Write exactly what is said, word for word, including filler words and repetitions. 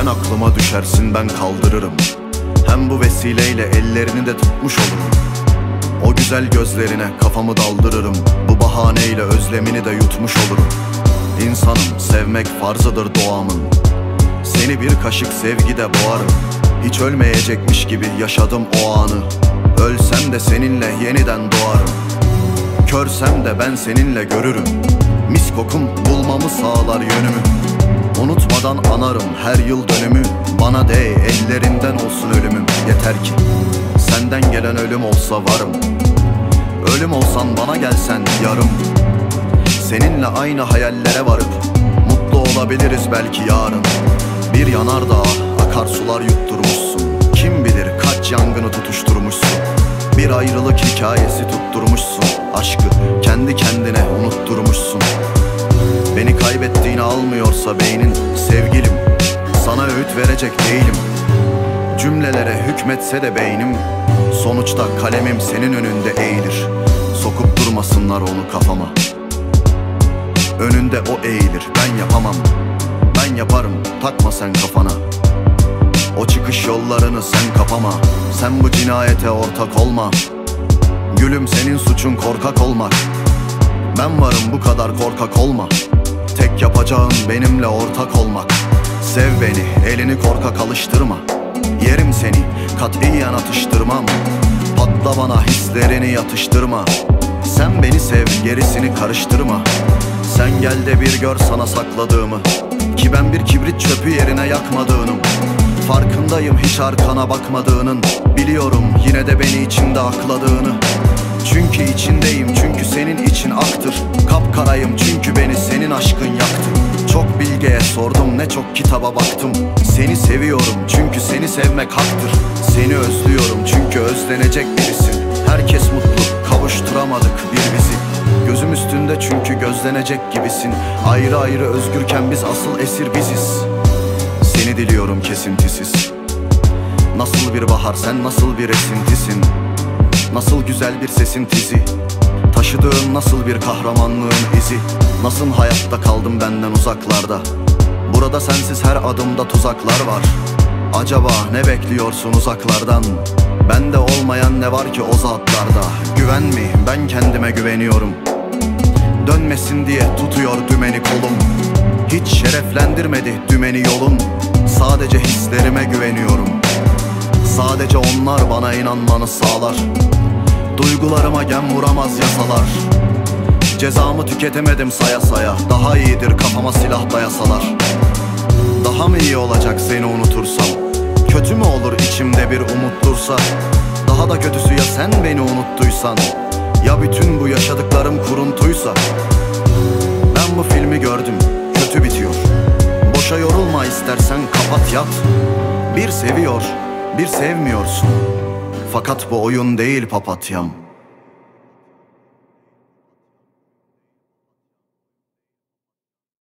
Sen aklıma düşersin, ben kaldırırım. Hem bu vesileyle ellerini de tutmuş olurum. O güzel gözlerine kafamı daldırırım. Bu bahaneyle özlemini de yutmuş olurum. İnsanım, sevmek farzıdır doğamın. Seni bir kaşık sevgide boğarım. Hiç ölmeyecekmiş gibi yaşadım o anı. Ölsem de seninle yeniden doğarım. Körsem de ben seninle görürüm. Mis kokun bulmamı sağlar yönümü. Unutmadan anarım her yıl dönümü. Bana değ, ellerinden olsun ölümüm. Yeter ki senden gelen ölüm olsa varım. Ölüm olsan bana gelsen yarım. Seninle aynı hayallere varıp mutlu olabiliriz belki yarın. Bir yanardağ akarsular yutturmuşsun. Kim bilir kaç yangını tutuşturmuşsun. Bir ayrılık hikayesi tutturmuşsun. Aşkı kendi kendine unutturmuşsun. Beni kaybettiğini almıyorsa beynin, sevgilim, sana öğüt verecek değilim. Cümlelere hükmetse de beynim, sonuçta kalemim senin önünde eğilir. Sokup durmasınlar onu kafama. Önünde o eğilir, ben yapamam. Ben yaparım, takma sen kafana. O çıkış yollarını sen kapama. Sen bu cinayete ortak olma. Gülüm, senin suçun korkak olmak. Ben varım, bu kadar korkak olma. Tek yapacağın benimle ortak olmak. Sev beni, elini korkak alıştırma. Yerim seni, katiyen atıştırmam. Patla bana, hislerini yatıştırma. Sen beni sev, gerisini karıştırma. Sen gel de bir gör sana sakladığımı. Ki ben bir kibrit çöpü yerine yakmadığınım. Farkındayım hiç arkana bakmadığının. Biliyorum yine de beni içinde akladığını. Çünkü içindeyim, çünkü senin için aktır. Kapkarayım çünkü beni senin aşkın yaktı. Çok bilgeye sordum, ne çok kitaba baktım. Seni seviyorum çünkü seni sevmek haktır. Seni özlüyorum çünkü özlenecek birisin. Herkes mutlu, kavuşturamadık bir bizi. Gözüm üstünde çünkü gözlenecek gibisin. Ayrı ayrı özgürken biz asıl esir biziz. Seni diliyorum kesintisiz. Nasıl bir bahar, sen nasıl bir esintisin. Nasıl güzel bir sesin tizi. Taşıdığın nasıl bir kahramanlığın izi. Nasıl hayatta kaldım benden uzaklarda. Burada sensiz her adımda tuzaklar var. Acaba ne bekliyorsun uzaklardan? Bende olmayan ne var ki o zatlarda? Güven mi? Ben kendime güveniyorum. Dönmesin diye tutuyor dümeni kolum. Hiç şereflendirmedi dümeni yolun. Sadece hislerime güveniyorum. Sadece onlar bana inanmanı sağlar. Duygularıma gem vuramaz yasalar. Cezamı tüketemedim saya saya. Daha iyidir kafama silah dayasalar. Daha mı iyi olacak seni unutursam? Kötü mü olur içimde bir umut dursa? Daha da kötüsü ya sen beni unuttuysan? Ya bütün bu yaşadıklarım kuruntuysa? Ben bu filmi gördüm, kötü bitiyor. Boşa yorulma, istersen kapat yat. Bir seviyor, bir sevmiyorsun. Fakat bu oyun değil papatyam.